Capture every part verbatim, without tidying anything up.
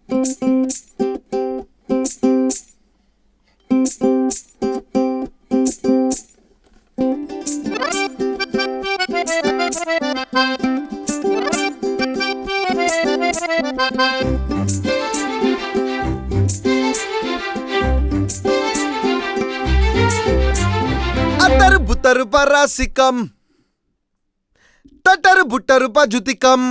అతరు బుతరు పరాసికం తటరు బుట్టరు పజుతికం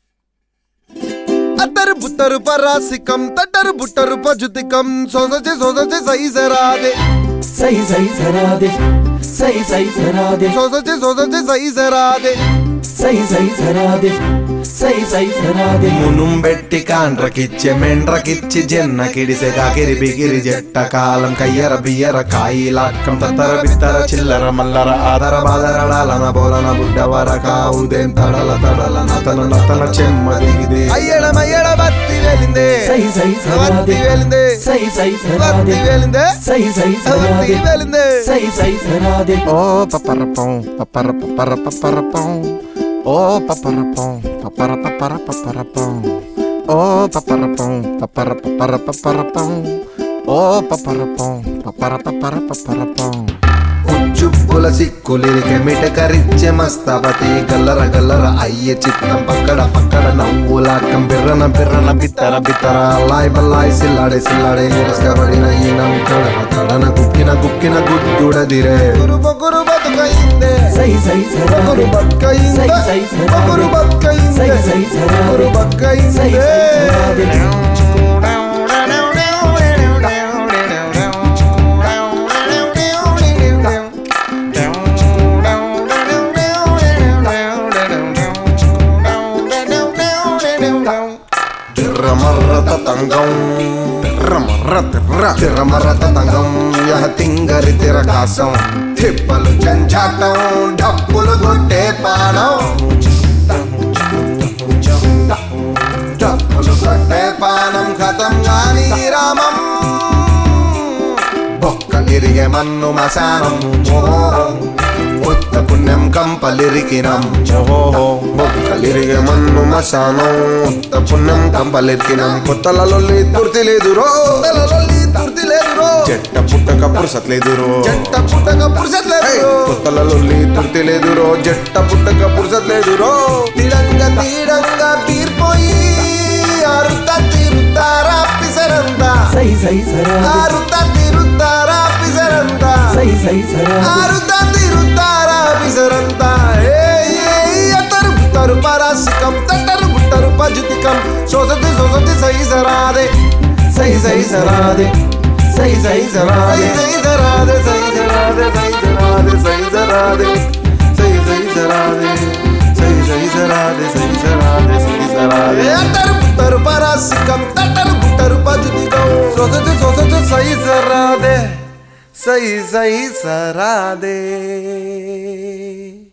అతరు బుట్టరు పరాసికం తటరు బుట్టరు పజుతికం సోసజే సోసజే సై జరాదే సై సై జరాదే సై సై జరాదే సోసజే సోసజే సై జరాదే సై సై జరాదే సై సై జరాదే మునుం బెట్టి కాండ్రకిచ్చె మెండ్రకిచ్చి జెన్న కిడిసె కాకిరి బిగిరి జట్ట కాలం కయ్యర బియ్యర కాయిలాక్కం తత్తర బిత్తర చిల్లర మల్లర ఆదర బాదరడాలన బోలన బుడ్డవర కావుదేం తడల తడల నతన నతన చెమ్మ దిగిదే అయ్యడమయ్యడ బత్తి వెలిందే సై సై జరాదే వెలిందే సై సై జరాదే వెలిందే సై సై జరాదే వెలిందే సై సై జరాదే ఓ పపరపం పపర పపర పపరపం ఓ పపరపం పపర పపర పపరపం ఓ పపరపం పపర పపర పపరపం ఓ పపరపం పపర పపర పపరపం ఉచ్చుప్పుల సిక్కులిరికె మిటకరిచ్చే మస్తపతి గల్లర గల్లర అయ్యే చిత్తం పక్కడ పక్కడ నవ్వులాటం బిర్రన బిర్రన బిత్తర బిత్తర అల్లాయ్ బల్లాయ్ సిల్లాడే సిల్లాడే ఇరస్కబడిన ఈనం కడన కడన గుక్కిన గుక్కిన గుడ్డుడదిరే గురు బొగురు బతుకయిందే సై సై బొగురు జరాదే బతుకయిందే సై సై జరాదే బొగురు బతుకయిందే సై సై జరాదే బొగురు సై బతుకయిందే సై జరాదే తిర్రమర్రత తంగం తిర్రమర్ర తిర్ర తిర్రమర్రత తంగం యహ తింగరి తిరకాసం తిప్పలు జంజాటం డప్పులు కొట్టే పాడం డప్పులు కొట్టే పానం ఖతం గాని రామం బొక్కలిరిగే మన్ను మశానం ఉత్త పుణ్యం కంపలిరికినం బొక్కలిరిగే మన్ను మశానం ఉత్త పుణ్యం కంపలిరికినం కొత్తలొల్లి తుర్తి లేదురో కొత్తలొల్లి తుర్తి లేదురో చెట్ట పుట్టక పురుసత్ లేదురో చెట్ట పుట్టక పురుసత్ లేదురో కొత్తలొల్లి తుర్తి లేదురో జట్ట పుట్టక పురుసత్ లేదురో తిడంగ తీడంగ తీర్పోయి అరుత తిరుతారా పిసరంతా సై సై జరాదే అరుత తిరుతారా పిసరంతా సై సై జరాదే ఆరుత తిరుతారా పిసరంతా అతరు బుట్టరు పరాసికం తట్టరు బుట్టరు పజుతికం సోసతి సోసతి సై జరాదే సై సై జరాదే సై సై జరాదే సై జరాదే సై జరాదే సై జరాదే సై జరాదే సై సై జరాదే సై సై జరాదే సై జరాదే సై జరాదే అతరు బుట్టరు పరాసికం తట్టరు బుట్టరు పజుతికం సోసతి సోసతి సై జరాదే సై సై జరాదే